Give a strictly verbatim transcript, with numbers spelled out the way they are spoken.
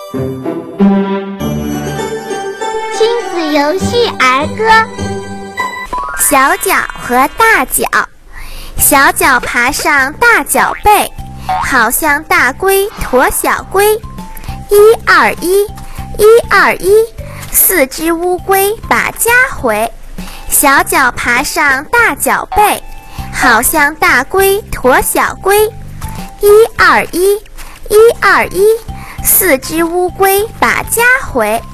亲子游戏儿歌。 小脚和大脚，小脚爬上大脚背，好像大龟驮小龟。一二一，一二一，四只乌龟把家回。小脚爬上大脚背，好像大龟驮小龟。一二一，一二一，四只乌龟把家回。